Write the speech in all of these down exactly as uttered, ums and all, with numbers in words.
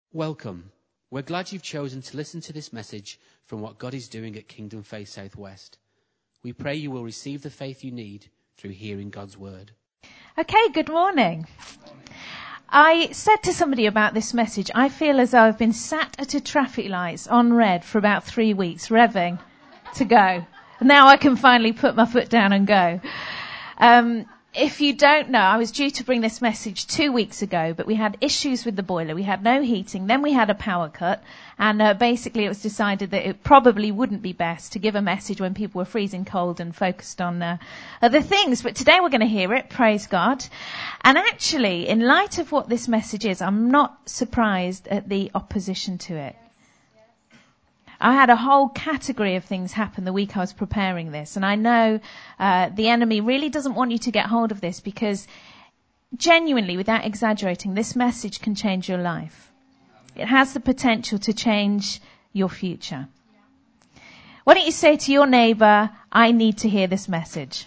Welcome. We're glad you've chosen to listen to this message from what God is doing at Kingdom Faith Southwest. We pray you will receive the faith you need through hearing God's word. Okay, good morning. I said to somebody about this message, I feel as though I've been sat at a traffic lights on red for about three weeks, revving to go. Now I can finally put my foot down and go. Um, If you don't know, I was due to bring this message two weeks ago, but we had issues with the boiler. We had no heating. Then we had a power cut. And uh, basically it was decided that it probably wouldn't be best to give a message when people were freezing cold and focused on uh, other things. But today we're going to hear it, praise God. And actually, in light of what this message is, I'm not surprised at the opposition to it. I had a whole category of things happen the week I was preparing this. And I know uh, the enemy really doesn't want you to get hold of this because genuinely, without exaggerating, this message can change your life. It has the potential to change your future. Why don't you say to your neighbour, I need to hear this message.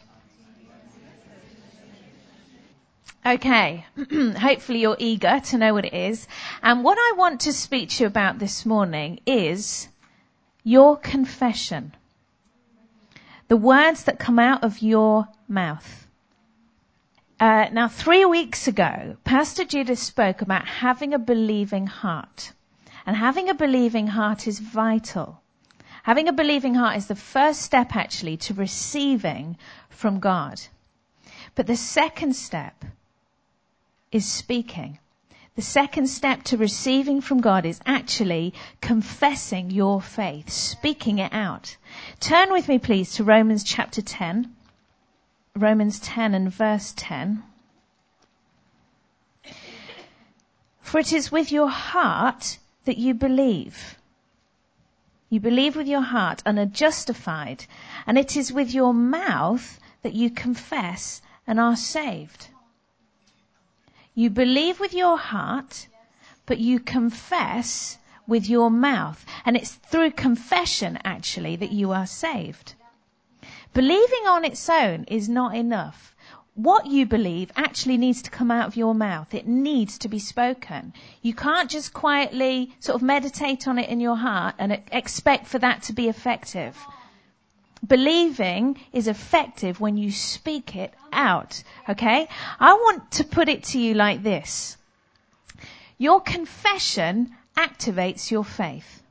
Okay, hopefully you're eager to know what it is. And what I want to speak to you about this morning is your confession. The words that come out of your mouth. Uh, now, three weeks ago, Pastor Judas spoke about having a believing heart. And having a believing heart is vital. Having a believing heart is the first step, actually, to receiving from God. But the second step is speaking. The second step to receiving from God is actually confessing your faith, speaking it out. Turn with me, please, to Romans chapter ten. Romans ten and verse ten. For it is with your heart that you believe. You believe with your heart and are justified. And it is with your mouth that you confess and are saved. You believe with your heart, but you confess with your mouth. And it's through confession, actually, that you are saved. Believing on its own is not enough. What you believe actually needs to come out of your mouth. It needs to be spoken. You can't just quietly sort of meditate on it in your heart and expect for that to be effective. Believing is effective when you speak it out, okay? I want to put it to you like this. Your confession activates your faith.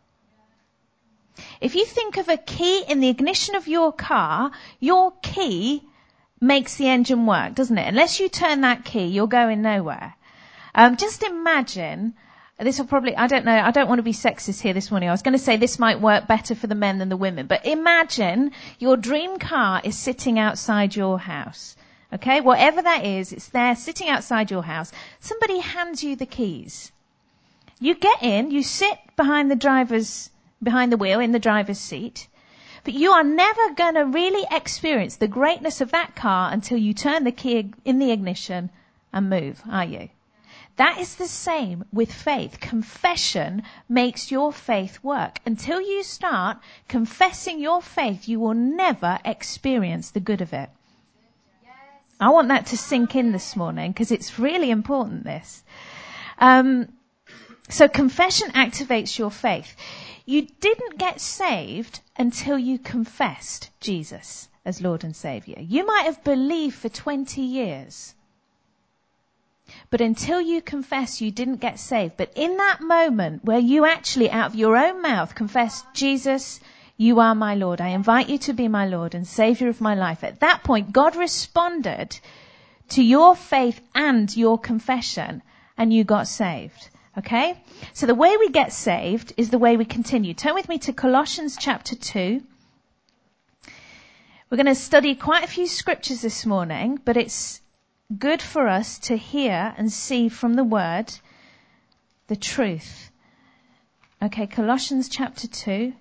If you think of a key in the ignition of your car, your key makes the engine work, doesn't it? Unless you turn that key, you're going nowhere. Um, just imagine... This will probably, I don't know, I don't want to be sexist here this morning. I was going to say this might work better for the men than the women. But imagine your dream car is sitting outside your house. Okay? Whatever that is, it's there sitting outside your house. Somebody hands you the keys. You get in, you sit behind the driver's, behind the wheel in the driver's seat. But you are never going to really experience the greatness of that car until you turn the key in the ignition and move, are you? That is the same with faith. Confession makes your faith work. Until you start confessing your faith, you will never experience the good of it. I want that to sink in this morning because it's really important, this. Um, so confession activates your faith. You didn't get saved until you confessed Jesus as Lord and Saviour. You might have believed for twenty years. But until you confess, you didn't get saved. But in that moment where you actually, out of your own mouth, confess, Jesus, you are my Lord. I invite you to be my Lord and Saviour of my life. At that point, God responded to your faith and your confession, and you got saved. Okay? So the way we get saved is the way we continue. Turn with me to Colossians chapter two. We're going to study quite a few scriptures this morning, but it's good for us to hear and see from the word the truth. Okay, Colossians chapter two.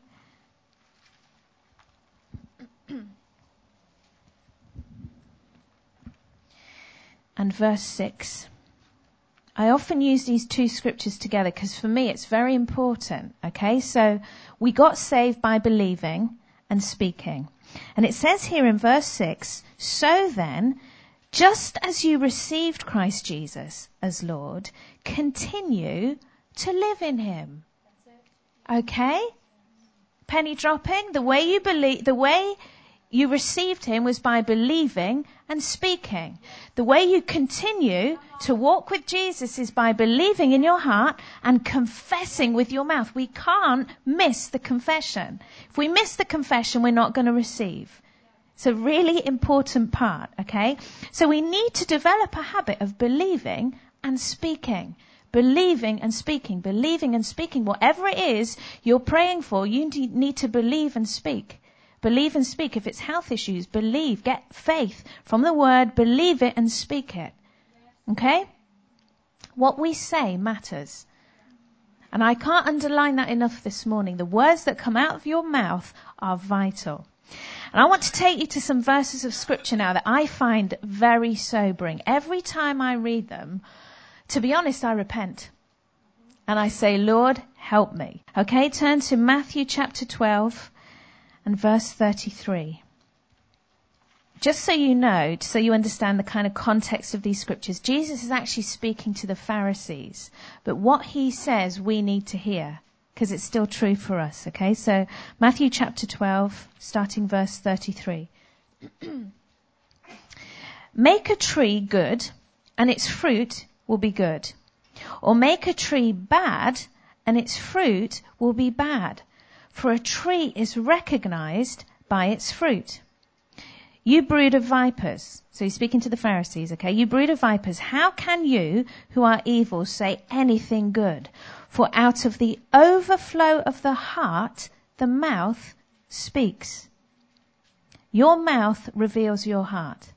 And verse six. I often use these two scriptures together because for me it's very important. Okay, so we got saved by believing and speaking. And it says here in verse six, so then, just as you received Christ Jesus as Lord, continue to live in him. Okay? Penny dropping. The way you believe, the way you received him was by believing and speaking. The way you continue to walk with Jesus is by believing in your heart and confessing with your mouth. We can't miss the confession. If we miss the confession, we're not going to receive. It's a really important part, okay? So we need to develop a habit of believing and speaking. Believing and speaking. Believing and speaking. Whatever it is you're praying for, you need to believe and speak. Believe and speak. If it's health issues, believe. Get faith from the word. Believe it and speak it. Okay? What we say matters. And I can't underline that enough this morning. The words that come out of your mouth are vital. And I want to take you to some verses of scripture now that I find very sobering. Every time I read them, to be honest, I repent. And I say, Lord, help me. Okay, turn to Matthew chapter twelve and verse thirty-three. Just so you know, so you understand the kind of context of these scriptures, Jesus is actually speaking to the Pharisees. But what he says we need to hear, because it's still true for us. Okay, so Matthew chapter twelve, starting verse thirty-three. Make a tree good, and its fruit will be good. Or make a tree bad, and its fruit will be bad. For a tree is recognized by its fruit. You brood of vipers. So he's speaking to the Pharisees, okay? You brood of vipers, how can you, who are evil, say anything good? For out of the overflow of the heart, the mouth speaks. Your mouth reveals your heart.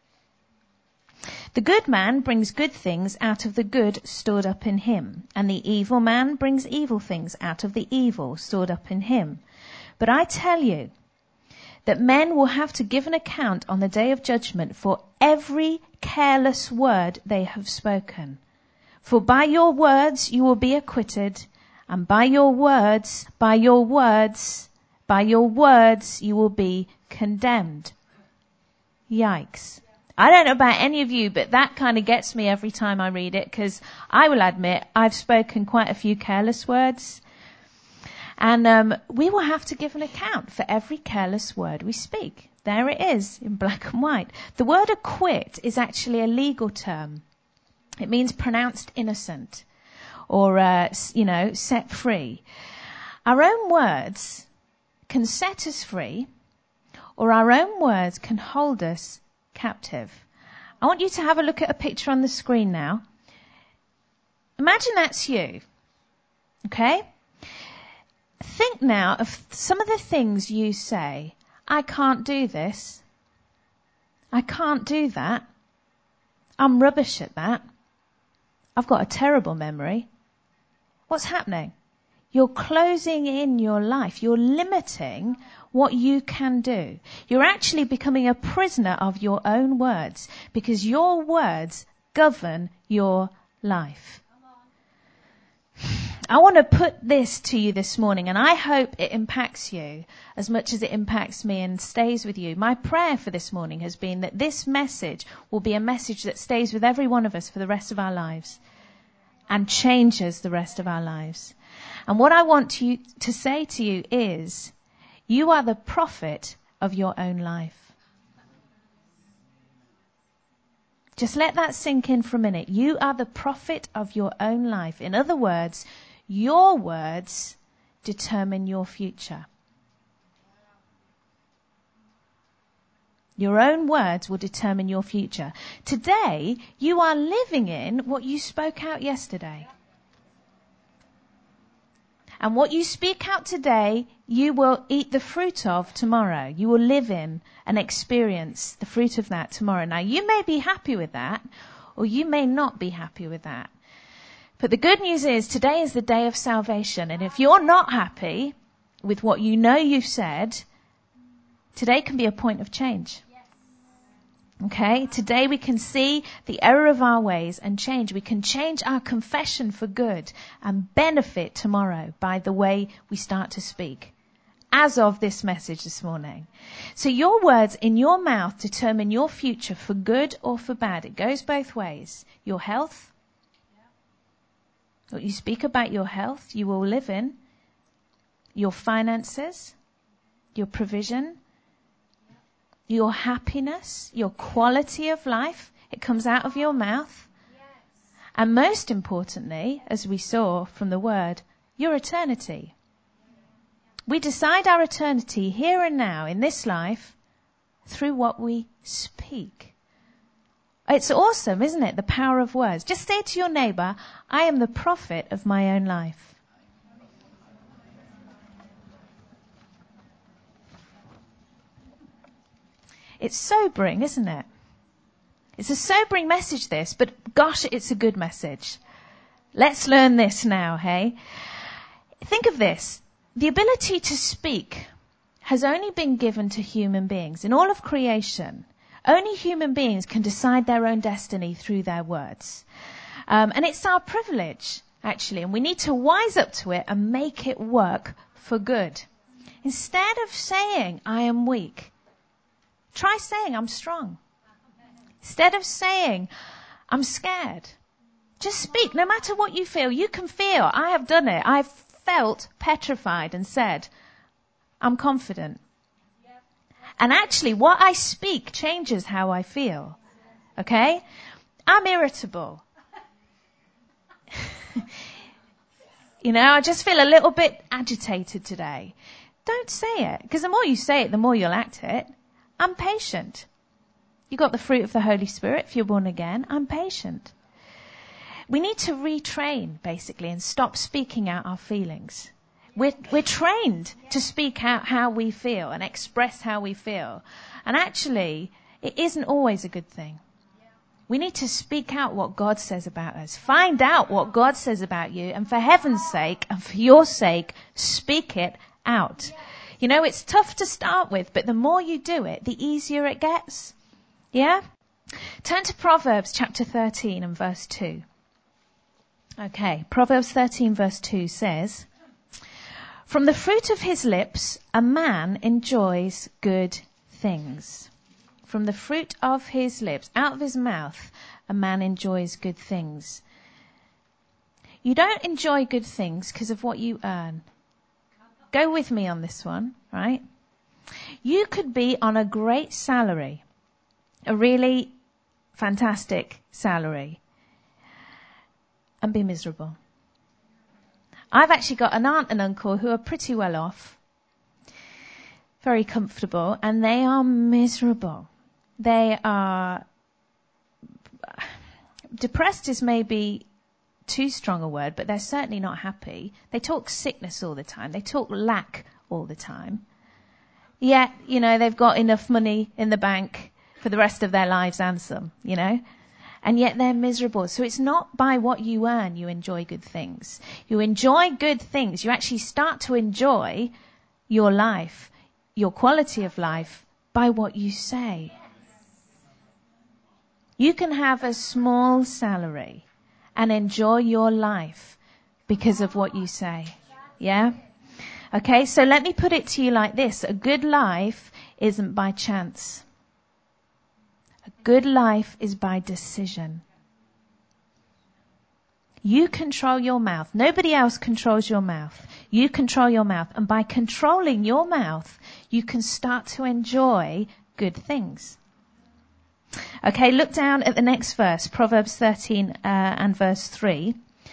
The good man brings good things out of the good stored up in him, and the evil man brings evil things out of the evil stored up in him. But I tell you that men will have to give an account on the day of judgment for every careless word they have spoken. For by your words you will be acquitted, and by your words, by your words, by your words you will be condemned. Yikes. I don't know about any of you, but that kind of gets me every time I read it, because I will admit I've spoken quite a few careless words. And um, we will have to give an account for every careless word we speak. There it is in black and white. The word acquit is actually a legal term. It means pronounced innocent or, uh, you know, set free. Our own words can set us free, or our own words can hold us captive. I want you to have a look at a picture on the screen now. Imagine that's you. Okay? Think now of some of the things you say. I can't do this. I can't do that. I'm rubbish at that. I've got a terrible memory. What's happening? You're closing in your life. You're limiting what you can do. You're actually becoming a prisoner of your own words, because your words govern your life. I want to put this to you this morning, and I hope it impacts you as much as it impacts me and stays with you. My prayer for this morning has been that this message will be a message that stays with every one of us for the rest of our lives and changes the rest of our lives. And what I want to, to say to you is, you are the prophet of your own life. Just let that sink in for a minute. You are the prophet of your own life. In other words, your words determine your future. Your own words will determine your future. Today, you are living in what you spoke out yesterday. And what you speak out today, you will eat the fruit of tomorrow. You will live in and experience the fruit of that tomorrow. Now, you may be happy with that, or you may not be happy with that. But the good news is, today is the day of salvation. And if you're not happy with what you know you've said, today can be a point of change. Okay, today we can see the error of our ways and change. We can change our confession for good and benefit tomorrow by the way we start to speak. As of this message this morning. So your words in your mouth determine your future for good or for bad. It goes both ways. Your health, What you speak about your health, you will live in. Your finances, your provision, your happiness, your quality of life, it comes out of your mouth. And most importantly, as we saw from the word, your eternity. We decide our eternity here and now in this life through what we speak. It's awesome, isn't it? The power of words. Just say to your neighbour, I am the prophet of my own life. It's sobering, isn't it? It's a sobering message, this, but gosh, it's a good message. Let's learn this now, hey? Think of this. The ability to speak has only been given to human beings. In all of creation, only human beings can decide their own destiny through their words. Um, and it's our privilege, actually, and we need to wise up to it and make it work for good. Instead of saying, I am weak, try saying, I'm strong. Instead of saying, I'm scared, just speak. No matter what you feel, you can feel. I have done it. I've felt petrified and said, I'm confident. And actually, what I speak changes how I feel. Okay? I'm irritable. You know, I just feel a little bit agitated today. Don't say it, because the more you say it, the more you'll act it. I'm patient. You got the fruit of the Holy Spirit if you're born again. I'm patient. We need to retrain, basically, and stop speaking out our feelings. We're, we're trained to speak out how we feel and express how we feel. And actually, it isn't always a good thing. We need to speak out what God says about us. Find out what God says about you. And for heaven's sake, and for your sake, speak it out. You know, it's tough to start with, but the more you do it, the easier it gets. Yeah? Turn to Proverbs chapter thirteen and verse two. Okay, Proverbs thirteen verse two says, from the fruit of his lips, a man enjoys good things. From the fruit of his lips, out of his mouth, a man enjoys good things. You don't enjoy good things because of what you earn. Go with me on this one, right? You could be on a great salary, a really fantastic salary, and be miserable. I've actually got an aunt and uncle who are pretty well off, very comfortable, and they are miserable. They are, depressed is maybe too strong a word, but they're certainly not happy. They talk sickness all the time. They talk lack all the time. Yet, you know, they've got enough money in the bank for the rest of their lives and some, you know. And yet they're miserable. So it's not by what you earn you enjoy good things. You enjoy good things. You actually start to enjoy your life, your quality of life, by what you say. You can have a small salary and enjoy your life because of what you say. Yeah? Okay, so let me put it to you like this. A good life isn't by chance. A good life is by decision. You control your mouth. Nobody else controls your mouth. You control your mouth. And by controlling your mouth, you can start to enjoy good things. Okay, look down at the next verse, Proverbs thirteen uh, and verse three.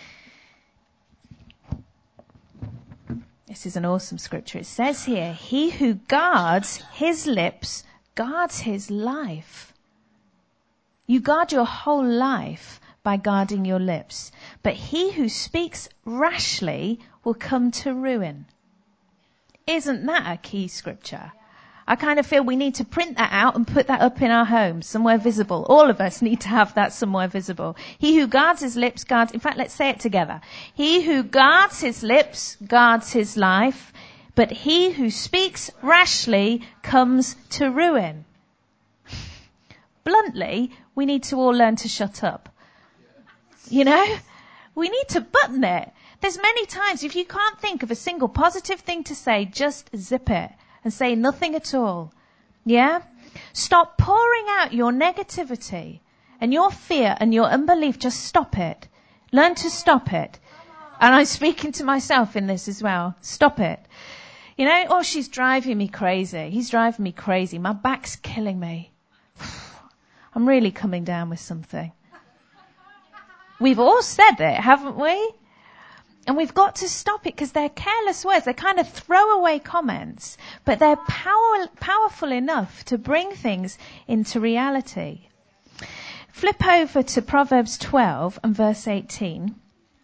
This is an awesome scripture. It says here, he who guards his lips guards his life. You guard your whole life by guarding your lips. But he who speaks rashly will come to ruin. Isn't that a key scripture? I kind of feel we need to print that out and put that up in our homes, somewhere visible. All of us need to have that somewhere visible. He who guards his lips guards, in fact, let's say it together. He who guards his lips guards his life, but he who speaks rashly comes to ruin. Bluntly, we need to all learn to shut up. You know? We need to button it. There's many times, if you can't think of a single positive thing to say, just zip it. And say nothing at all. Yeah? Stop pouring out your negativity and your fear and your unbelief. Just stop it. Learn to stop it. And I'm speaking to myself in this as well. Stop it. You know, oh, she's driving me crazy. He's driving me crazy. My back's killing me. I'm really coming down with something. We've all said it, haven't we? And we've got to stop it because they're careless words. They're kind of throwaway comments, but they're power, powerful enough to bring things into reality. Flip over to Proverbs twelve and verse eighteen.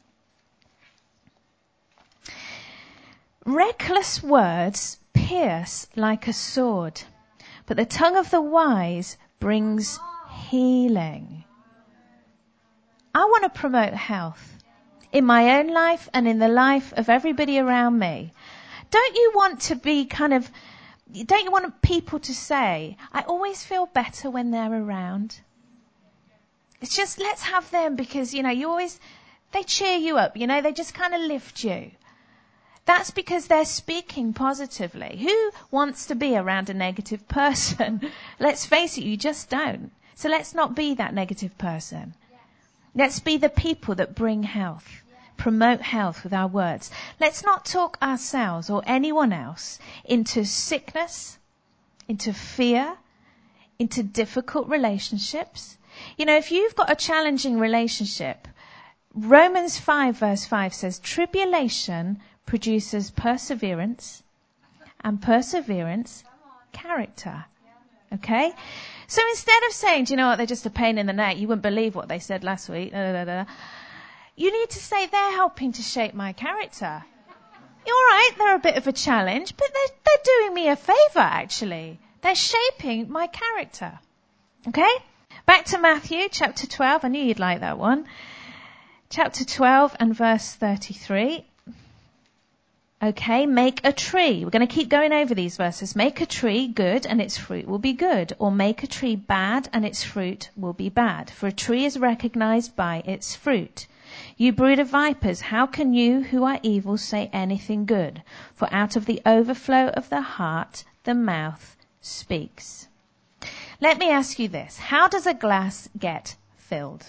Reckless words pierce like a sword, but the tongue of the wise brings healing. I want to promote health in my own life and in the life of everybody around me. Don't you want to be kind of, don't you want people to say, I always feel better when they're around? It's just, let's have them because, you know, you always, they cheer you up, you know, they just kind of lift you. That's because they're speaking positively. Who wants to be around a negative person? Let's face it, you just don't. So let's not be that negative person. Let's be the people that bring health, promote health with our words. Let's not talk ourselves or anyone else into sickness, into fear, into difficult relationships. You know, if you've got a challenging relationship, Romans five verse five says, tribulation produces perseverance, and perseverance, character. Okay? So instead of saying, do you know what, they're just a pain in the neck, you wouldn't believe what they said last week, da, da, da, da. You need to say, they're helping to shape my character. You're right, they're a bit of a challenge, but they're, they're doing me a favour, actually. They're shaping my character. Okay? Back to Matthew chapter twelve. I knew you'd like that one. Chapter twelve and verse thirty-three. Okay, make a tree. We're going to keep going over these verses. Make a tree good and its fruit will be good. Or make a tree bad and its fruit will be bad. For a tree is recognized by its fruit. You brood of vipers, how can you who are evil say anything good? For out of the overflow of the heart, the mouth speaks. Let me ask you this. How does a glass get filled?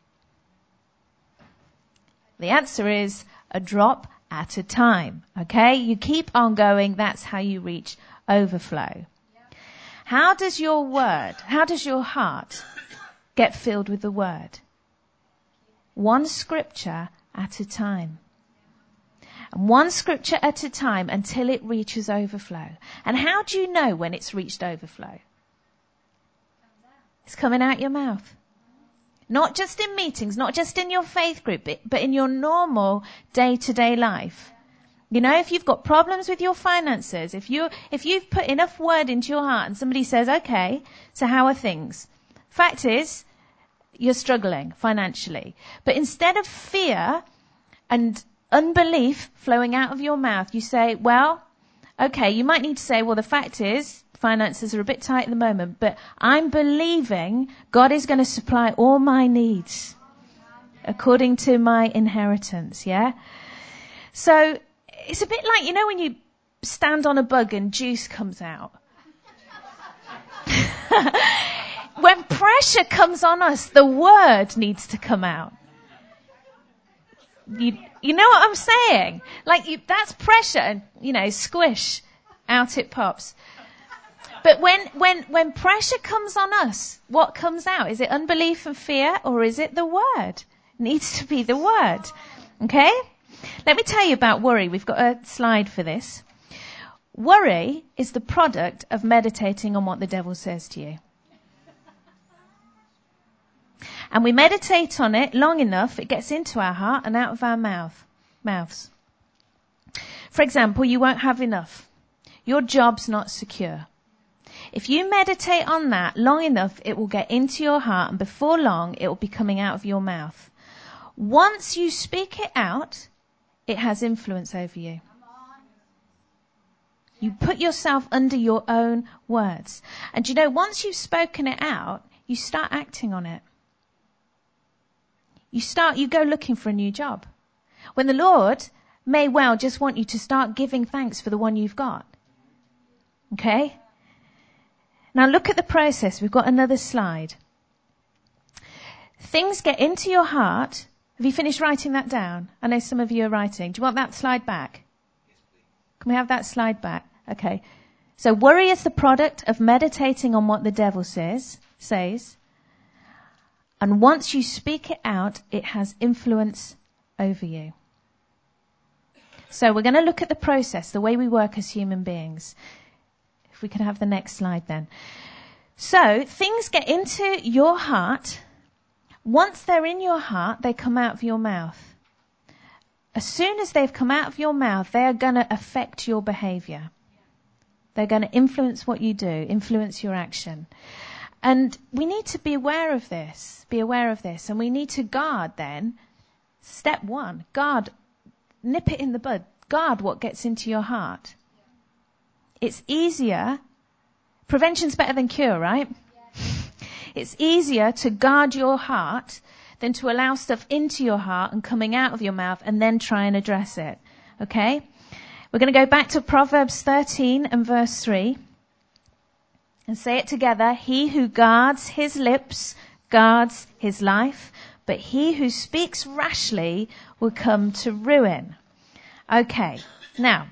The answer is a drop at a time. Okay? You keep on going. That's how you reach overflow. How does your word, how does your heart get filled with the word? One scripture at a time. And one scripture at a time until it reaches overflow. And how do you know when it's reached overflow? It's coming out your mouth. Not just in meetings, not just in your faith group, but in your normal day-to-day life. You know, if you've got problems with your finances, if you if you've put enough word into your heart and somebody says, okay, so how are things? Fact is, you're struggling financially. But instead of fear and unbelief flowing out of your mouth, you say, well, okay, you might need to say, well, the fact is, finances are a bit tight at the moment, but I'm believing God is going to supply all my needs according to my inheritance, yeah? So it's a bit like, you know, when you stand on a bug and juice comes out. When pressure comes on us, the word needs to come out. You, you know what I'm saying? Like, you, that's pressure, and, you know, squish, out it pops. But when, when, when pressure comes on us, what comes out? Is it unbelief and fear, or is it the word? It needs to be the word. Okay? Let me tell you about worry. We've got a slide for this. Worry is the product of meditating on what the devil says to you. And we meditate on it long enough, it gets into our heart and out of our mouth, mouths. For example, you won't have enough. Your job's not secure. If you meditate on that long enough, it will get into your heart, and before long, it will be coming out of your mouth. Once you speak it out, it has influence over you. You put yourself under your own words. And you know, once you've spoken it out, you start acting on it. You start, you go looking for a new job. When the Lord may well just want you to start giving thanks for the one you've got. Okay? Now look at the process. We've got another slide. Things get into your heart Have you finished writing that down? I know some of you are writing. Do you want that slide back? Yes, please. Can we have that slide back? Okay. So worry is the product of meditating on what the devil says, says. And once you speak it out, it has influence over you. So we're going to look at the process, the way we work as human beings. If we could have the next slide then. So things get into your heart. Once they're in your heart, they come out of your mouth. As soon as they've come out of your mouth, they are going to affect your behavior. They're going to influence what you do, influence your action. And we need to be aware of this, be aware of this. And we need to guard then. Step one, guard, nip it in the bud. Guard what gets into your heart. It's easier. Prevention's better than cure, right? It's easier to guard your heart than to allow stuff into your heart and coming out of your mouth and then try and address it. Okay? We're going to go back to Proverbs thirteen and verse three. And say it together. He who guards his lips guards his life, but he who speaks rashly will come to ruin. Okay, now,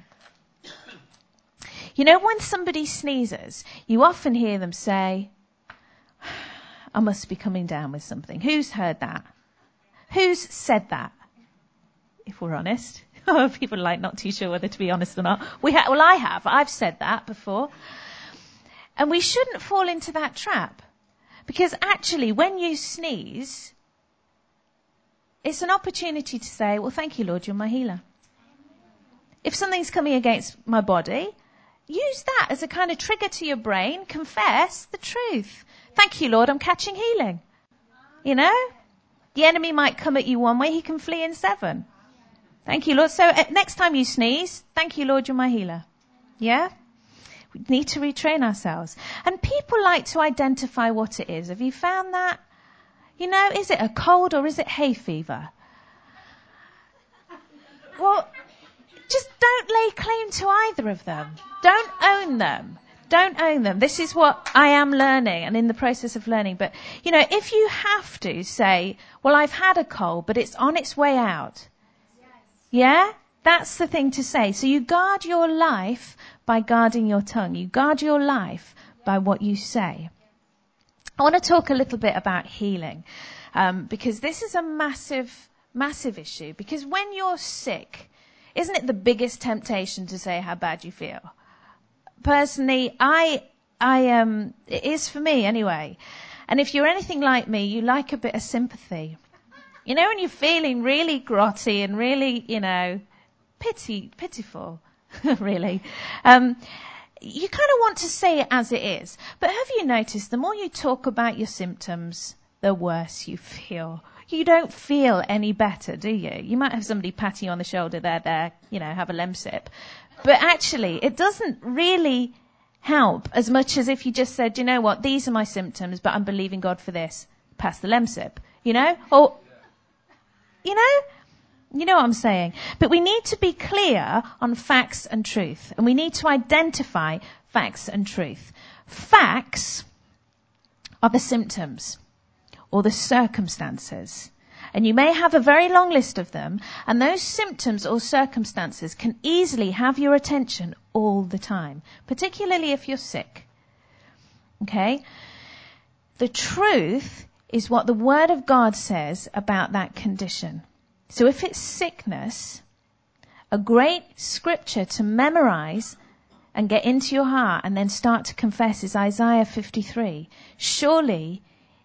you know when somebody sneezes, you often hear them say, I must be coming down with something. Who's heard that? Who's said that? If we're honest. People are like not too sure whether to be honest or not. We ha- well, I have. I've said that before. And we shouldn't fall into that trap. Because actually, when you sneeze, it's an opportunity to say, well, thank you, Lord, you're my healer. If something's coming against my body, use that as a kind of trigger to your brain. Confess the truth. Thank you, Lord, I'm catching healing. You know? The enemy might come at you one way, he can flee in seven. Thank you, Lord. So uh, next time you sneeze, thank you, Lord, you're my healer. Yeah? We need to retrain ourselves. And people like to identify what it is. Have you found that? You know, is it a cold or is it hay fever? Well, just don't lay claim to either of them. Don't own them. Don't own them. This is what I am learning and in the process of learning. But, you know, if you have to say, well, I've had a cold, but it's on its way out. Yeah? That's the thing to say. So you guard your life by guarding your tongue. You guard your life by what you say. I want to talk a little bit about healing, um, because this is a massive, massive issue. Because when you're sick, isn't it the biggest temptation to say how bad you feel? Personally, I, I, um, it is for me anyway. And if you're anything like me, you like a bit of sympathy. You know, when you're feeling really grotty and really, you know, pity, pitiful, really, um, you kind of want to say it as it is. But have you noticed the more you talk about your symptoms, the worse you feel? You don't feel any better, do you? You might have somebody patting you on the shoulder there, there, you know, have a Lemsip. But actually, it doesn't really help as much as if you just said, you know what, these are my symptoms, but I'm believing God for this. Pass the Lemsip, you know? Or, you know? You know what I'm saying? But we need to be clear on facts and truth. And we need to identify facts and truth. Facts are the symptoms or the circumstances. And you may have a very long list of them, and those symptoms or circumstances can easily have your attention all the time, particularly if you're sick. Okay? The truth is what the Word of God says about that condition. So if it's sickness, a great scripture to memorize and get into your heart and then start to confess is Isaiah fifty-three. Surely,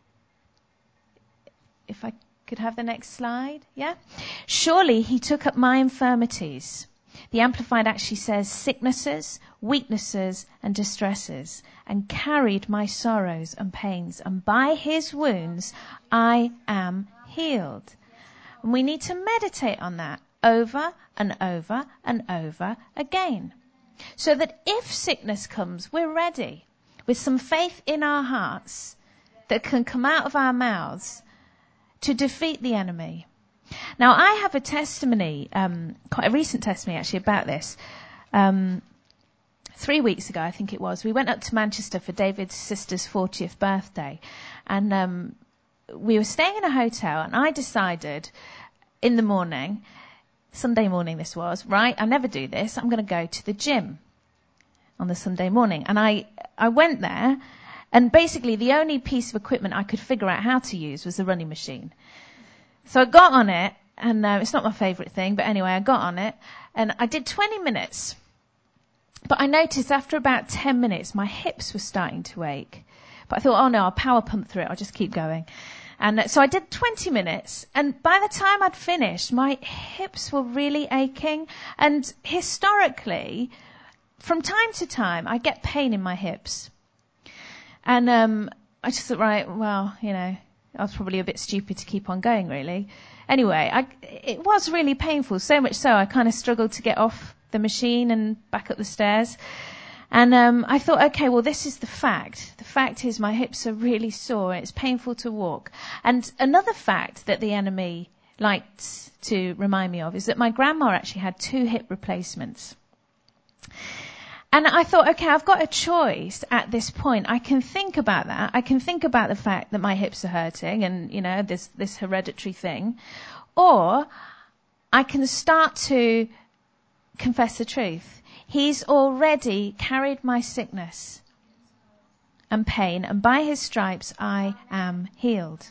if I could have the next slide, yeah? Surely he took up my infirmities. The Amplified actually says sicknesses, weaknesses, and distresses, and carried my sorrows and pains, and by his wounds I am healed. And we need to meditate on that over and over and over again. So that if sickness comes, we're ready with some faith in our hearts that can come out of our mouths to defeat the enemy. Now, I have a testimony, um, quite a recent testimony actually about this. Um, three weeks ago, I think it was, we went up to Manchester for David's sister's fortieth birthday. And um, we were staying in a hotel, and I decided in the morning, Sunday morning this was, right? I never do this. I'm going to go to the gym on the Sunday morning. And I, I went there, and basically the only piece of equipment I could figure out how to use was the running machine. So I got on it, and uh, it's not my favourite thing, but anyway, I got on it, and I did twenty minutes. But I noticed after about ten minutes, my hips were starting to ache. But I thought, oh no, I'll power pump through it. I'll just keep going. And uh, so I did twenty minutes. And by the time I'd finished, my hips were really aching. And historically, from time to time, I get pain in my hips. And um, I just thought, right, well, you know, I was probably a bit stupid to keep on going, really. Anyway, I, it was really painful, so much so I kind of struggled to get off the machine and back up the stairs. And um, I thought, okay, well, this is the fact. The fact is my hips are really sore. It's painful to walk. And another fact that the enemy liked to remind me of is that my grandma actually had two hip replacements. And I thought, okay, I've got a choice at this point. I can think about that. I can think about the fact that my hips are hurting and, you know, this, this hereditary thing. Or I can start to confess the truth. He's already carried my sickness and pain, and by his stripes I am healed.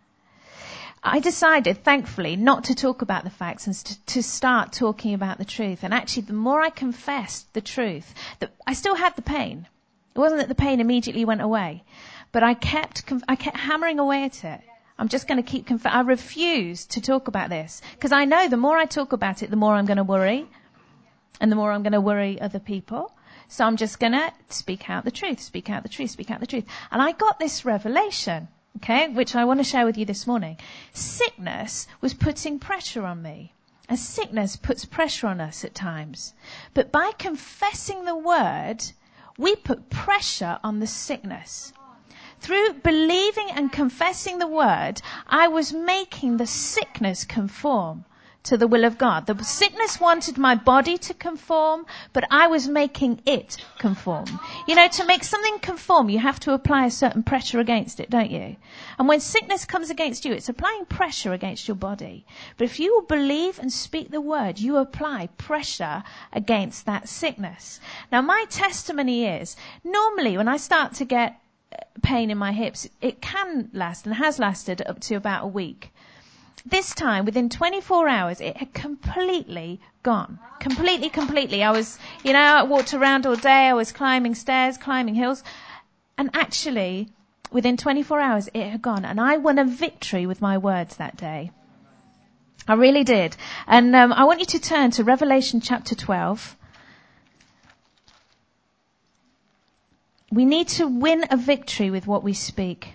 I decided, thankfully, not to talk about the facts and to, to start talking about the truth. And actually, the more I confessed the truth, that I still had the pain. It wasn't that the pain immediately went away, but I kept, I kept hammering away at it. I'm just going to keep conf- I refuse to talk about this because I know the more I talk about it, the more I'm going to worry. And the more I'm going to worry other people. So I'm just going to speak out the truth, speak out the truth, speak out the truth. And I got this revelation, okay, which I want to share with you this morning. Sickness was putting pressure on me. And sickness puts pressure on us at times. But by confessing the word, we put pressure on the sickness. Through believing and confessing the word, I was making the sickness conform to the will of God. The sickness wanted my body to conform, but I was making it conform. You know, to make something conform, you have to apply a certain pressure against it, don't you? And when sickness comes against you, it's applying pressure against your body. But if you will believe and speak the word, you apply pressure against that sickness. Now, my testimony is, normally when I start to get pain in my hips, it can last and has lasted up to about a week. This time, within twenty-four hours, it had completely gone. Completely, completely. I was, you know, I walked around all day. I was climbing stairs, climbing hills. And actually, within twenty-four hours, it had gone. And I won a victory with my words that day. I really did. And um, I want you to turn to Revelation chapter twelve. We need to win a victory with what we speak.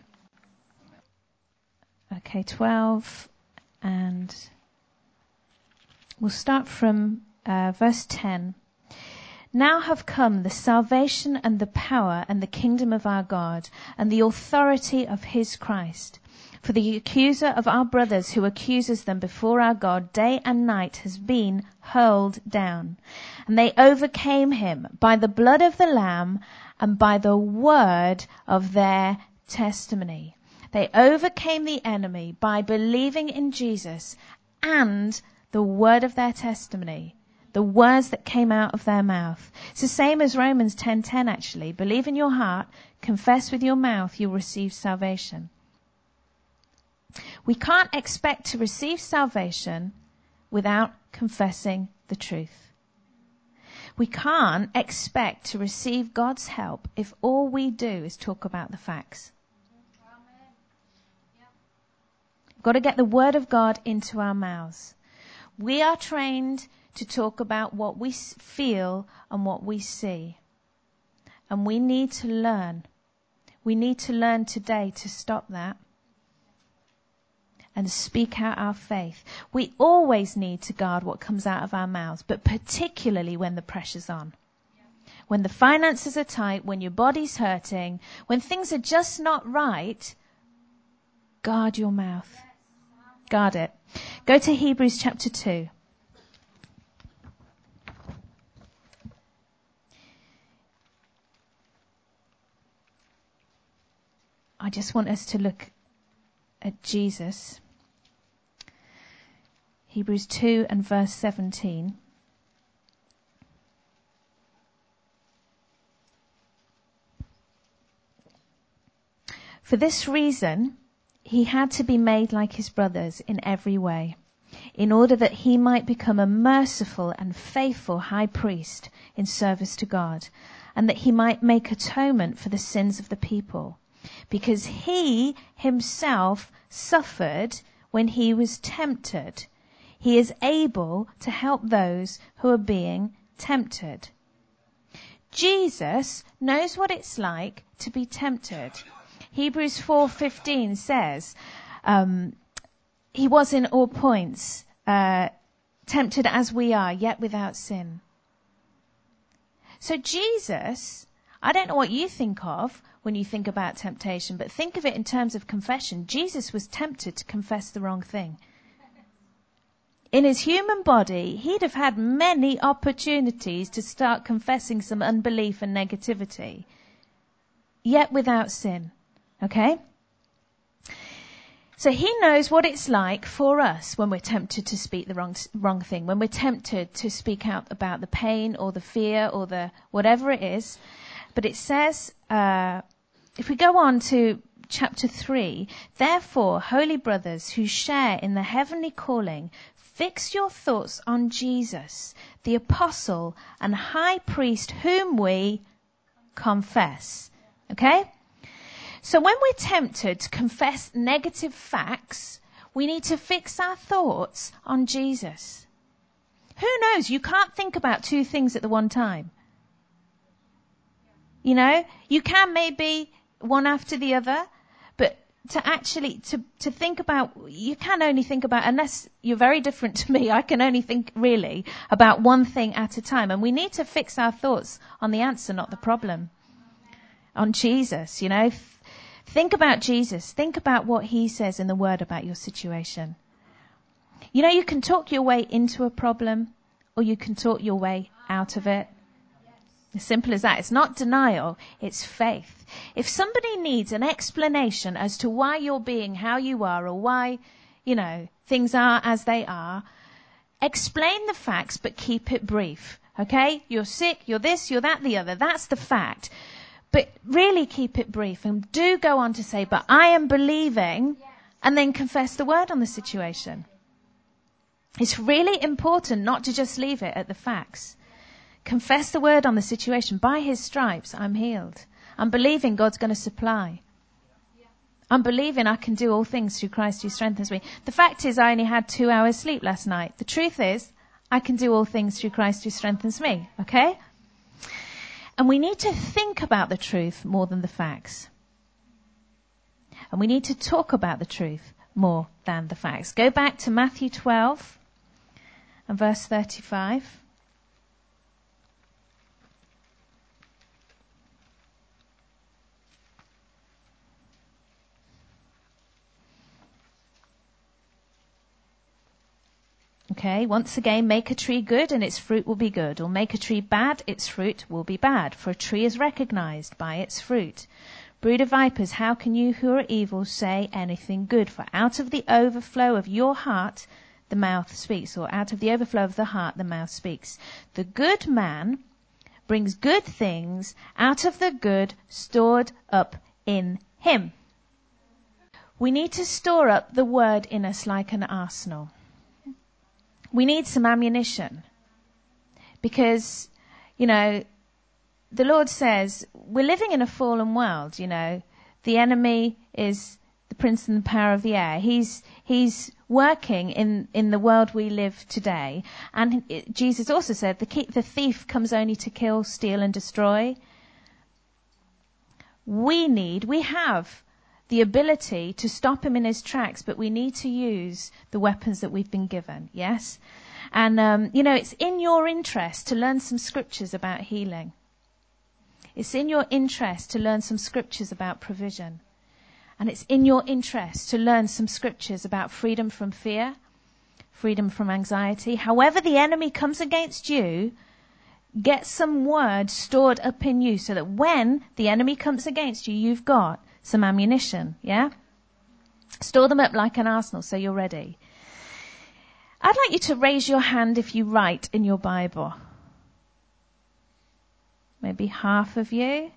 Okay, twelve. And we'll start from uh, verse ten. Now have come the salvation and the power and the kingdom of our God and the authority of his Christ. For the accuser of our brothers who accuses them before our God day and night has been hurled down. And they overcame him by the blood of the Lamb and by the word of their testimony. They overcame the enemy by believing in Jesus and the word of their testimony, the words that came out of their mouth. It's the same as Romans ten ten actually. Believe in your heart, confess with your mouth, you'll receive salvation. We can't expect to receive salvation without confessing the truth. We can't expect to receive God's help if all we do is talk about the facts. Got to get the word of God into our mouths. We are trained to talk about what we feel and what we see. And we need to learn. We need to learn today to stop that and speak out our faith. We always need to guard what comes out of our mouths, but particularly when the pressure's on. When the finances are tight, when your body's hurting, when things are just not right, guard your mouth. Guard it. Go to Hebrews chapter two. I just want us to look at Jesus. Hebrews two and verse seventeen. For this reason, he had to be made like his brothers in every way, in order that he might become a merciful and faithful high priest in service to God, and that he might make atonement for the sins of the people, because he himself suffered when he was tempted. He is able to help those who are being tempted. Jesus knows what it's like to be tempted. Hebrews four fifteen says, um, he was in all points uh, tempted as we are, yet without sin. So Jesus, I don't know what you think of when you think about temptation, but think of it in terms of confession. Jesus was tempted to confess the wrong thing. In his human body, he'd have had many opportunities to start confessing some unbelief and negativity, yet without sin. Okay? So he knows what it's like for us when we're tempted to speak the wrong wrong thing, when we're tempted to speak out about the pain or the fear or the whatever it is. But it says, uh, if we go on to chapter three, therefore, holy brothers who share in the heavenly calling, fix your thoughts on Jesus, the apostle and high priest whom we confess. Okay? So when we're tempted to confess negative facts, we need to fix our thoughts on Jesus. Who knows? You can't think about two things at the one time. You know, you can maybe one after the other, but to actually, to, to think about, you can only think about, unless you're very different to me, I can only think really about one thing at a time. And we need to fix our thoughts on the answer, not the problem. On Jesus, you know. Think about Jesus. Think about what he says in the word about your situation. You know, you can talk your way into a problem or you can talk your way out of it. As simple as that. It's not denial, it's faith. If somebody needs an explanation as to why you're being how you are or why, you know, things are as they are, explain the facts but keep it brief. Okay? You're sick, you're this, you're that, the other. That's the fact. But really keep it brief and do go on to say, but I am believing, and then confess the word on the situation. It's really important not to just leave it at the facts. Confess the word on the situation. By his stripes, I'm healed. I'm believing God's going to supply. I'm believing I can do all things through Christ who strengthens me. The fact is I only had two hours sleep last night. The truth is I can do all things through Christ who strengthens me. Okay? And we need to think about the truth more than the facts. And we need to talk about the truth more than the facts. Go back to Matthew twelve and verse thirty-five. Okay, once again, make a tree good and its fruit will be good, or make a tree bad, its fruit will be bad, for a tree is recognized by its fruit. Brood of vipers, how can you who are evil say anything good? For out of the overflow of your heart, the mouth speaks, or out of the overflow of the heart, the mouth speaks. The good man brings good things out of the good stored up in him. We need to store up the word in us like an arsenal. We need some ammunition because, you know, the Lord says we're living in a fallen world, you know. The enemy is the prince and the power of the air. He's, he's working in, in the world we live today. And it, Jesus also said the, key, the thief comes only to kill, steal and destroy. We need, we have the ability to stop him in his tracks, but we need to use the weapons that we've been given, yes? And, um, you know, it's in your interest to learn some scriptures about healing. It's in your interest to learn some scriptures about provision. And it's in your interest to learn some scriptures about freedom from fear, freedom from anxiety. However the enemy comes against you, get some word stored up in you so that when the enemy comes against you, you've got some ammunition, yeah? Store them up like an arsenal so you're ready. I'd like you to raise your hand if you write in your Bible. Maybe half of you.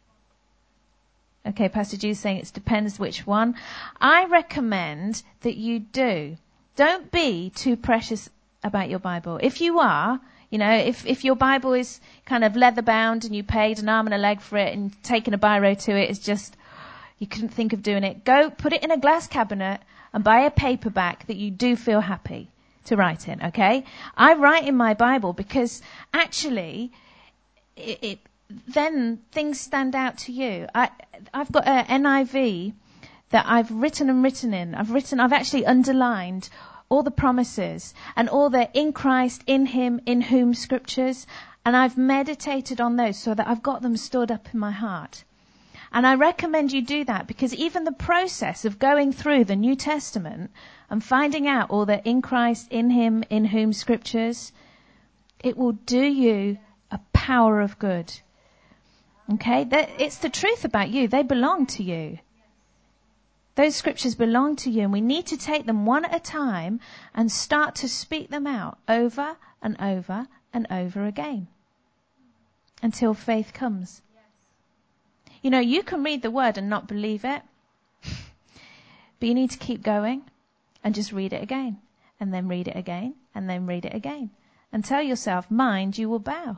Okay, Pastor Jude's saying it depends which one. I recommend that you do. Don't be too precious about your Bible. If you are, you know, if, if your Bible is kind of leather bound and you paid an arm and a leg for it and taking a biro to it is just, you couldn't think of doing it, go put it in a glass cabinet and buy a paperback that you do feel happy to write in, okay? I write in my Bible because actually it, it then things stand out to you. I, I've got an N I V that I've written and written in. I've written, I've actually underlined all the promises and all the in Christ, in Him, in whom scriptures. And I've meditated on those so that I've got them stored up in my heart. And I recommend you do that because even the process of going through the New Testament and finding out all the in Christ, in Him, in whom scriptures, it will do you a power of good. Okay? It's the truth about you. They belong to you. Those scriptures belong to you, and we need to take them one at a time and start to speak them out over and over and over again until faith comes. You know, you can read the word and not believe it, but you need to keep going and just read it again and then read it again and then read it again and tell yourself, mind, you will bow.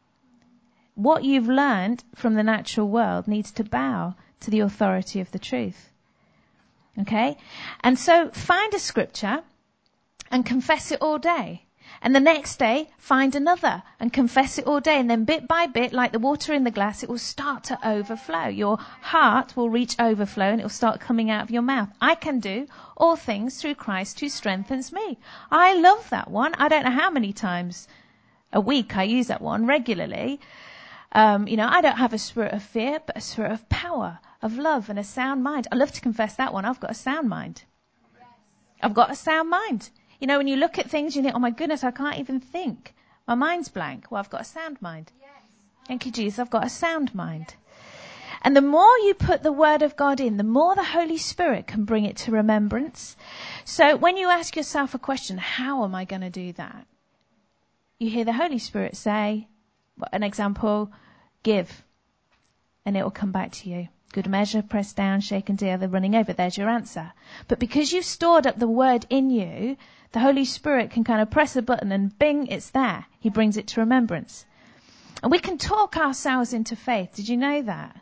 What you've learned from the natural world needs to bow to the authority of the truth. Okay? And so find a scripture and confess it all day. And the next day, find another and confess it all day. And then bit by bit, like the water in the glass, it will start to overflow. Your heart will reach overflow and it will start coming out of your mouth. I can do all things through Christ who strengthens me. I love that one. I don't know how many times a week I use that one regularly. Um, you know, I don't have a spirit of fear, but a spirit of power, of love and a sound mind. I love to confess that one. I've got a sound mind. I've got a sound mind. You know, when you look at things, you think, oh my goodness, I can't even think. My mind's blank. Well, I've got a sound mind. Thank you, Jesus. I've got a sound mind. And the more you put the word of God in, the more the Holy Spirit can bring it to remembrance. So when you ask yourself a question, how am I going to do that? You hear the Holy Spirit say, an example, give, and it will come back to you. Good measure, pressed down, shaken together, running over. There's your answer. But because you've stored up the word in you, the Holy Spirit can kind of press a button and bing, it's there. He brings it to remembrance. And we can talk ourselves into faith. Did you know that?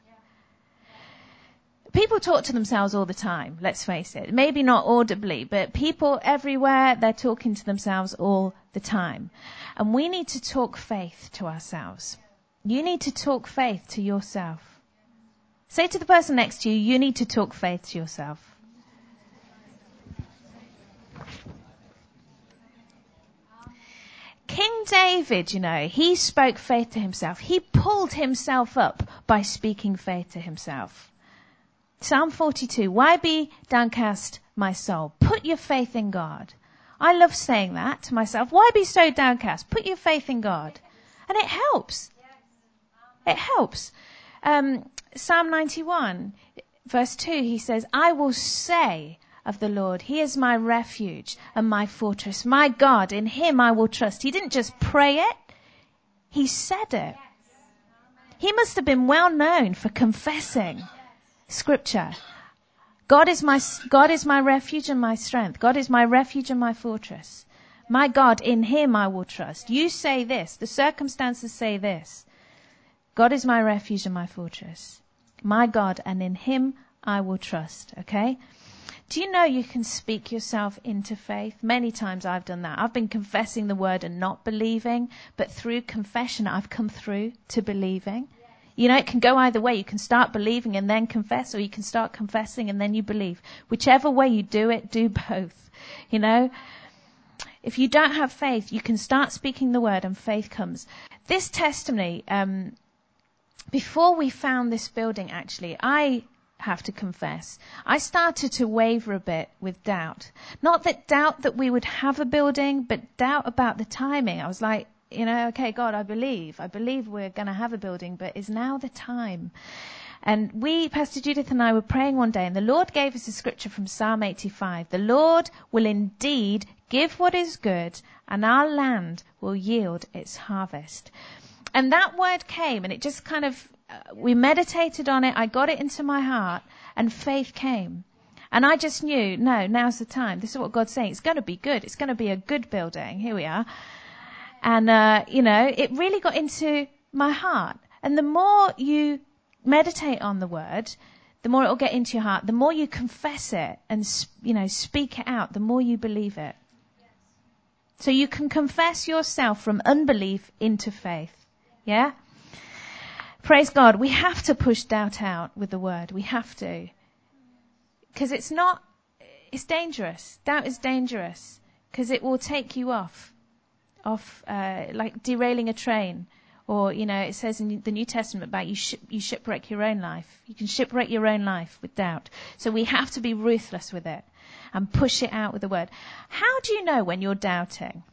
People talk to themselves all the time, let's face it. Maybe not audibly, but people everywhere, they're talking to themselves all the time. And we need to talk faith to ourselves. You need to talk faith to yourself. Say to the person next to you, you need to talk faith to yourself. King David, you know, he spoke faith to himself. He pulled himself up by speaking faith to himself. Psalm forty-two, why be downcast, my soul? Put your faith in God. I love saying that to myself. Why be so downcast? Put your faith in God. And it helps. It helps. Um, Psalm ninety-one, verse two, he says, I will say of the Lord, He is my refuge and my fortress, my God, in Him I will trust. He didn't just pray it, he said it. He must have been well known for confessing scripture. God is my, God is my refuge and my strength. God is my refuge and my fortress. My God, in Him I will trust. You say this, the circumstances say this. God is my refuge and my fortress. My God, and in Him I will trust. Okay? Do you know you can speak yourself into faith? Many times I've done that. I've been confessing the word and not believing, but through confession I've come through to believing. You know, it can go either way. You can start believing and then confess, or you can start confessing and then you believe. Whichever way you do it, do both. You know? If you don't have faith, you can start speaking the word and faith comes. This testimony, um, before we found this building, actually, I have to confess, I started to waver a bit with doubt. Not that doubt that we would have a building, but doubt about the timing. I was like, you know, okay, God, I believe. I believe we're going to have a building, but is now the time? And we, Pastor Judith and I, were praying one day, and the Lord gave us a scripture from Psalm eighty-five. The Lord will indeed Give what is good, and our land will yield its harvest. And that word came, and it just kind of, uh, we meditated on it. I got it into my heart, and faith came. And I just knew, no, now's the time. This is what God's saying. It's going to be good. It's going to be a good building. Here we are. And, uh, you know, it really got into my heart. And the more you meditate on the word, the more it will get into your heart. The more you confess it and, you know, speak it out, the more you believe it. So you can confess yourself from unbelief into faith. Yeah? Praise God. We have to push doubt out with the word. We have to. Because it's not, it's dangerous. Doubt is dangerous. Because it will take you off. Off, uh, like derailing a train. Or, you know, it says in the New Testament about you, ship, you shipwreck your own life. You can shipwreck your own life with doubt. So we have to be ruthless with it. And push it out with the word. How do you know when you're doubting?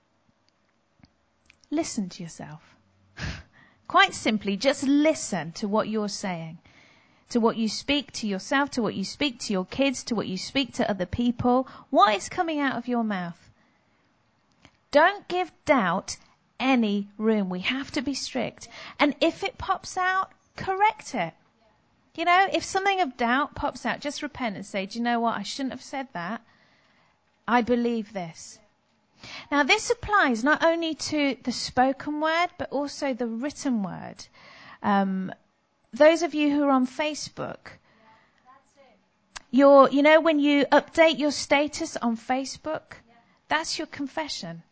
Listen to yourself. Quite simply, just listen to what you're saying. To what you speak to yourself, to what you speak to your kids, to what you speak to other people. What is coming out of your mouth? Don't give doubt any room. We have to be strict. And if it pops out, correct it. You know, if something of doubt pops out, just repent and say, do you know what? I shouldn't have said that. I believe this. Now, this applies not only to the spoken word, but also the written word. Um, those of you who are on Facebook, your, you know, when you update your status on Facebook, that's your confession.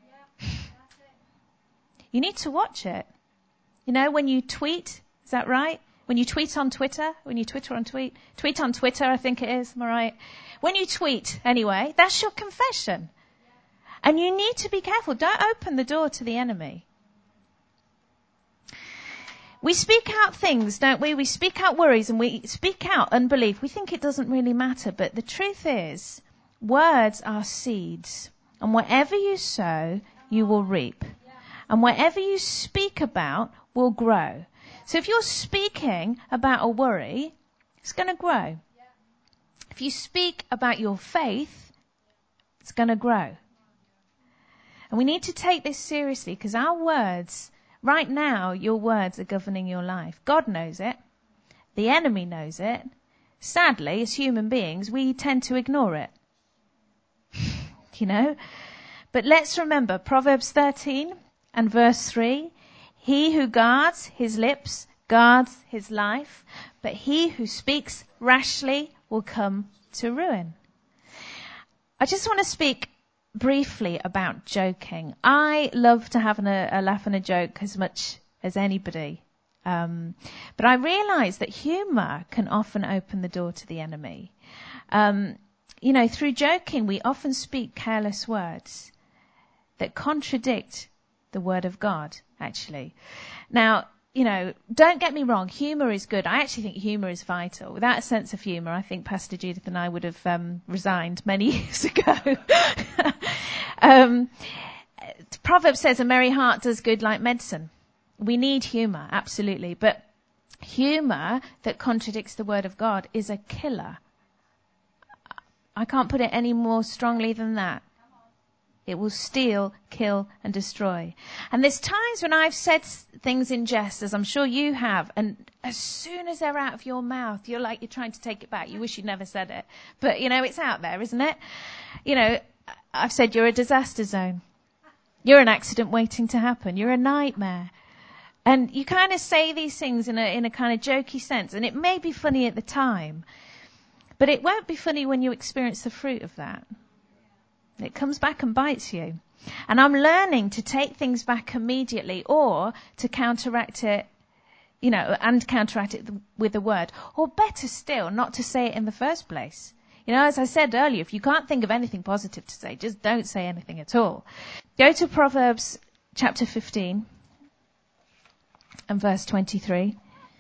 You need to watch it. You know, when you tweet, is that right? When you tweet on Twitter, when you Twitter on tweet, tweet on Twitter, I think it is, am I right? When you tweet, anyway, that's your confession. And you need to be careful. Don't open the door to the enemy. We speak out things, don't we? We speak out worries and we speak out unbelief. We think it doesn't really matter, but the truth is, words are seeds. And whatever you sow, you will reap. And whatever you speak about will grow. So if you're speaking about a worry, it's going to grow. If you speak about your faith, it's going to grow. And we need to take this seriously because our words, right now, your words are governing your life. God knows it. The enemy knows it. Sadly, as human beings, we tend to ignore it. You know? But let's remember Proverbs thirteen and verse three. He who guards his lips guards his life, but he who speaks rashly will come to ruin. I just want to speak briefly about joking. I love to have an, a, a laugh and a joke as much as anybody. Um, but I realise that humour can often open the door to the enemy. Um, you know, through joking, we often speak careless words that contradict the word of God, actually. Now, you know, don't get me wrong, humour is good. I actually think humour is vital. Without a sense of humour, I think Pastor Judith and I would have um, resigned many years ago. um, Proverbs says a merry heart does good like medicine. We need humour, absolutely. But humour that contradicts the word of God is a killer. I can't put it any more strongly than that. It will steal, kill, and destroy. And there's times when I've said things in jest, as I'm sure you have, and as soon as they're out of your mouth, you're like you're trying to take it back. You wish you'd never said it. But, you know, it's out there, isn't it? You know, I've said you're a disaster zone. You're an accident waiting to happen. You're a nightmare. And you kind of say these things in a in a kind of jokey sense, and it may be funny at the time, but it won't be funny when you experience the fruit of that. It comes back and bites you. And I'm learning to take things back immediately or to counteract it, you know, and counteract it with the word. Or better still, not to say it in the first place. You know, as I said earlier, if you can't think of anything positive to say, just don't say anything at all. Go to Proverbs chapter fifteen and verse twenty-three.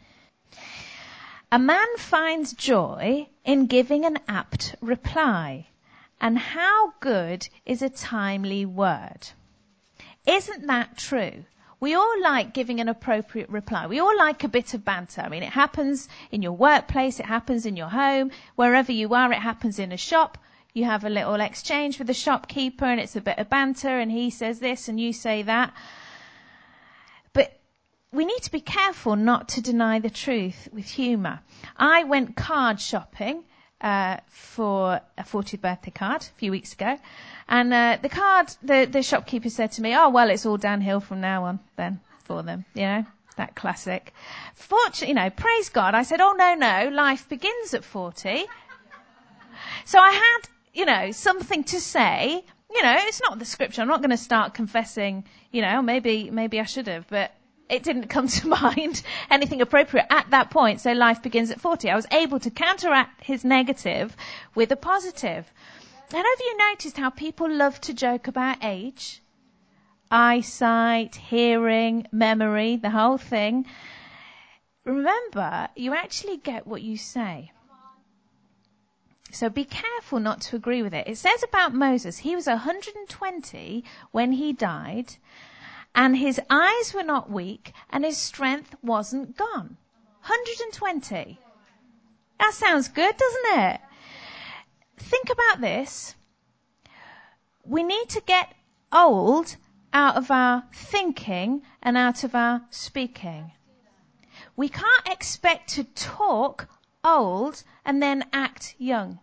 A man finds joy in giving an apt reply. And how good is a timely word? Isn't that true? We all like giving an appropriate reply. We all like a bit of banter. I mean, it happens in your workplace, it happens in your home, wherever you are, it happens in a shop. You have a little exchange with the shopkeeper and it's a bit of banter and he says this and you say that. But we need to be careful not to deny the truth with humour. I went card shopping uh for a fortieth birthday card a few weeks ago. And uh, the card, the, the shopkeeper said to me, oh, well, it's all downhill from now on then for them, you know, that classic. Fortunately, you know, praise God. I said, oh, no, no, life begins at forty. So I had, you know, something to say. You know, it's not the scripture. I'm not going to start confessing, you know, maybe, maybe I should have, but it didn't come to mind anything appropriate at that point. So life begins at forty. I was able to counteract his negative with a positive. And have you noticed how people love to joke about age? Eyesight, hearing, memory, the whole thing. Remember, you actually get what you say. So be careful not to agree with it. It says about Moses, he was one hundred twenty when he died, and his eyes were not weak, and his strength wasn't gone. one hundred twenty. That sounds good, doesn't it? Think about this. We need to get old out of our thinking and out of our speaking. We can't expect to talk old and then act young.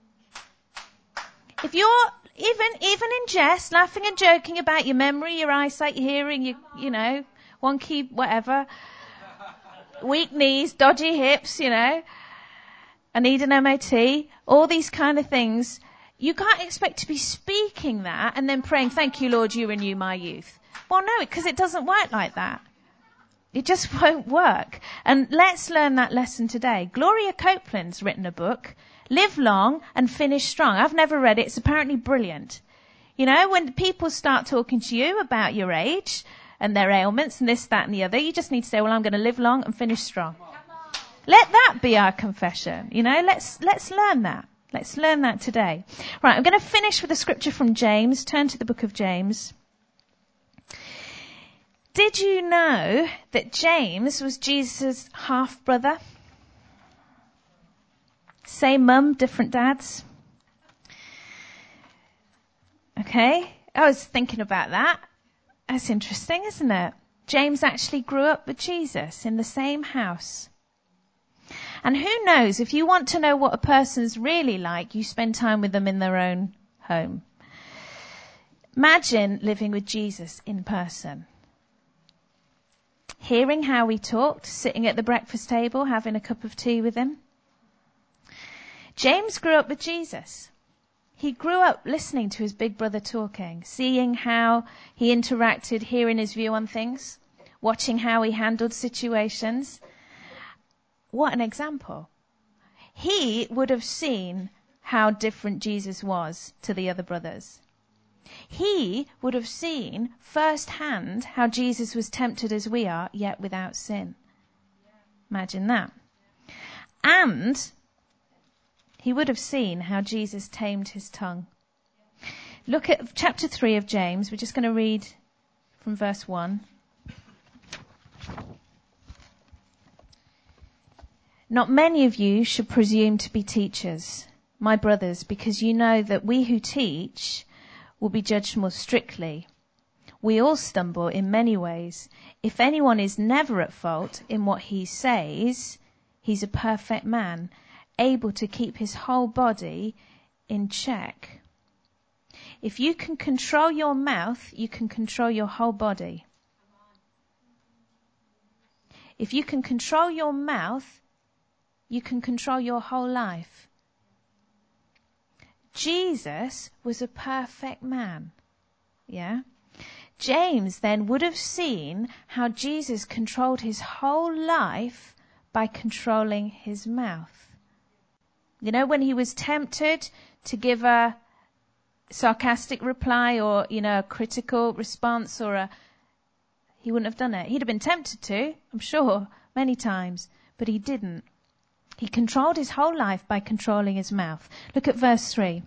If you're even even in jest, laughing and joking about your memory, your eyesight, your hearing, your, you know, wonky whatever, weak knees, dodgy hips, you know, I need an M O T, all these kind of things. You can't expect to be speaking that and then praying, thank you, Lord, you renew my youth. Well, no, because it doesn't work like that. It just won't work. And let's learn that lesson today. Gloria Copeland's written a book, Live Long and Finish Strong. I've never read it. It's apparently brilliant. You know, when people start talking to you about your age and their ailments and this, that and the other, you just need to say, well, I'm going to live long and finish strong. Let that be our confession. You know, let's, let's learn that. Let's learn that today. Right, I'm going to finish with a scripture from James. Turn to the book of James. Did you know that James was Jesus' half-brother? Same mum, different dads. Okay, I was thinking about that. That's interesting, isn't it? James actually grew up with Jesus in the same house. And who knows, if you want to know what a person's really like, you spend time with them in their own home. Imagine living with Jesus in person. Hearing how he talked, sitting at the breakfast table, having a cup of tea with him. James grew up with Jesus. He grew up listening to his big brother talking, seeing how he interacted, hearing his view on things, watching how he handled situations. What an example. He would have seen how different Jesus was to the other brothers. He would have seen firsthand how Jesus was tempted as we are, yet without sin. Imagine that. And he would have seen how Jesus tamed his tongue. Look at chapter three of James. We're just going to read from verse one. Not many of you should presume to be teachers, my brothers, because you know that we who teach will be judged more strictly. We all stumble in many ways. If anyone is never at fault in what he says, he's a perfect man, able to keep his whole body in check. If you can control your mouth, you can control your whole body. If you can control your mouth, you can control your whole life. Jesus was a perfect man. Yeah? James then would have seen how Jesus controlled his whole life by controlling his mouth. You know, when he was tempted to give a sarcastic reply or, you know, a critical response or a, he wouldn't have done it. He'd have been tempted to, I'm sure, many times, but he didn't. He controlled his whole life by controlling his mouth. Look at verse three.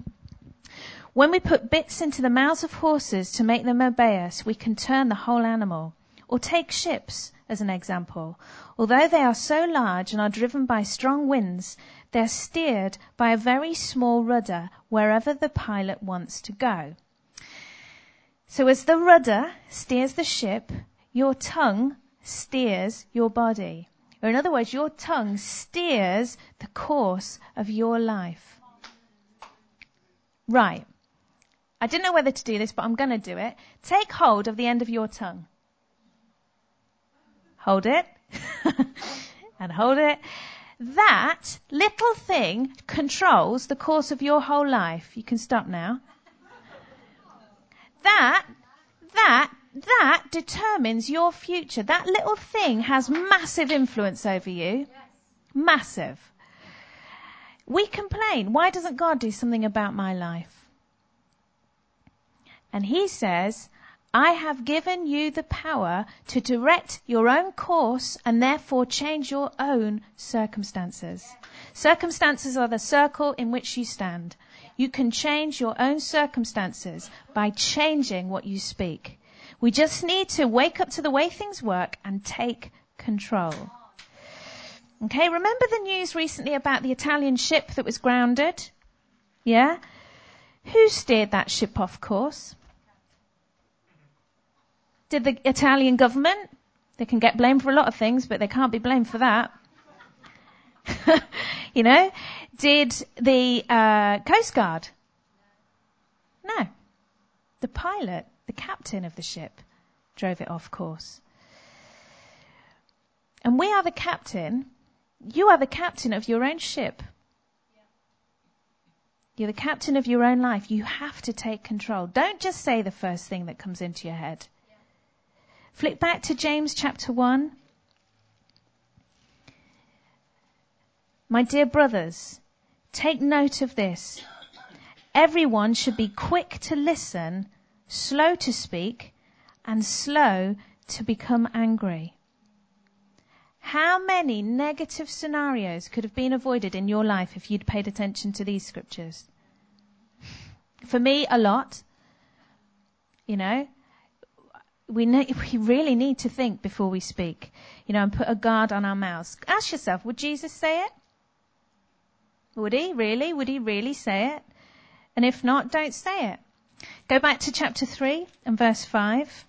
When we put bits into the mouths of horses to make them obey us, we can turn the whole animal. Or take ships as an example. Although they are so large and are driven by strong winds, they're steered by a very small rudder wherever the pilot wants to go. So as the rudder steers the ship, your tongue steers your body. Or in other words, your tongue steers the course of your life. Right. I didn't know whether to do this, but I'm going to do it. Take hold of the end of your tongue. Hold it. And hold it. That little thing controls the course of your whole life. You can stop now. That, that, that determines your future. That little thing has massive influence over you. Massive. We complain, why doesn't God do something about my life? And he says, I have given you the power to direct your own course and therefore change your own circumstances. Circumstances are the circle in which you stand. You can change your own circumstances by changing what you speak. We just need to wake up to the way things work and take control. Okay, remember the news recently about the Italian ship that was grounded? Yeah? Who steered that ship off course? Did the Italian government? They can get blamed for a lot of things, but they can't be blamed for that. You know? Did the uh, Coast Guard? No. The pilot, the captain of the ship, drove it off course. And we are the captain. You are the captain of your own ship. You're the captain of your own life. You have to take control. Don't just say the first thing that comes into your head. Flick back to James chapter one. My dear brothers, take note of this. Everyone should be quick to listen, slow to speak, and slow to become angry. How many negative scenarios could have been avoided in your life if you'd paid attention to these scriptures? For me, a lot. You know, we ne- we really need to think before we speak, you know, and put a guard on our mouths. Ask yourself, would Jesus say it? Would he really? Would he really say it? And if not, don't say it. Go back to chapter three and verse five.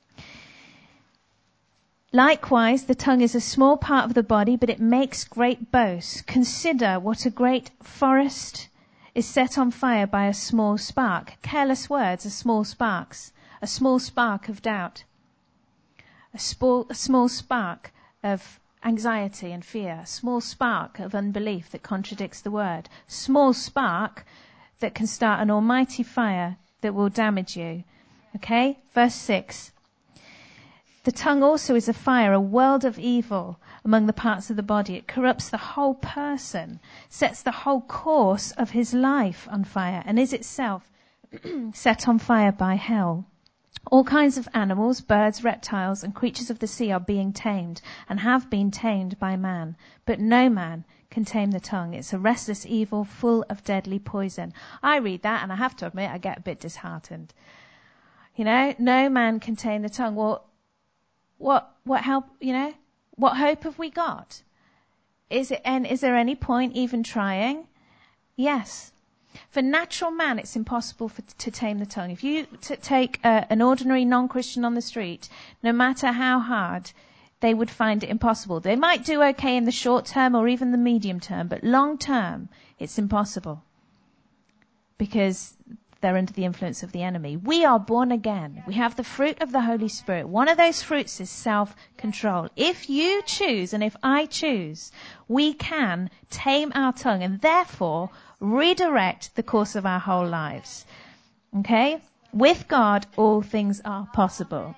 Likewise, the tongue is a small part of the body, but it makes great boasts. Consider what a great forest is set on fire by a small spark. Careless words are small sparks. A small spark of doubt. A small, a small spark of anxiety and fear. A small spark of unbelief that contradicts the word. Small spark that can start an almighty fire that will damage you. Okay? Verse six. The tongue also is a fire, a world of evil among the parts of the body. It corrupts the whole person, sets the whole course of his life on fire, and is itself set on fire by hell. All kinds of animals, birds, reptiles, and creatures of the sea are being tamed and have been tamed by man. But no man can tame the tongue. It's a restless evil full of deadly poison. I read that and I have to admit I get a bit disheartened. You know, no man can tame the tongue. Well, what, what help, you know, what hope have we got? Is it, and is there any point even trying? Yes. For natural man, it's impossible for, to tame the tongue. If you t- take uh, an ordinary non-Christian on the street, no matter how hard, they would find it impossible. They might do okay in the short term or even the medium term, but long term, it's impossible. Because they're under the influence of the enemy. We are born again. We have the fruit of the Holy Spirit. One of those fruits is self-control. If you choose, and if I choose, we can tame our tongue and therefore redirect the course of our whole lives. Okay? With God, all things are possible.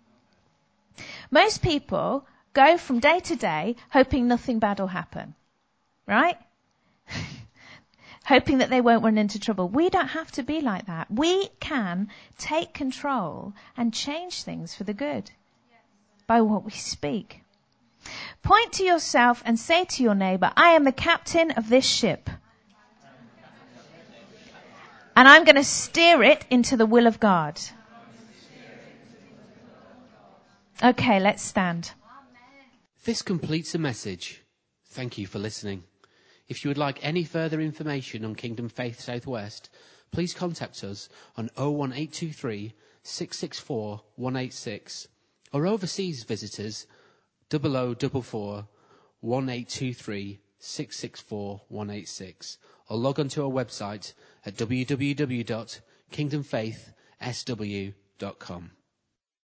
Most people go from day to day hoping nothing bad will happen. Right? Hoping that they won't run into trouble. We don't have to be like that. We can take control and change things for the good by what we speak. Point to yourself and say to your neighbour, I am the captain of this ship. And I'm going to steer it into the will of God. Okay, let's stand. This completes the message. Thank you for listening. If you would like any further information on Kingdom Faith Southwest, please contact us on oh one eight two three, six six four, one eight six or overseas visitors double oh double four, one eight two three, six six four, one eight six or log on to our website at w w w dot kingdom faith s w dot com.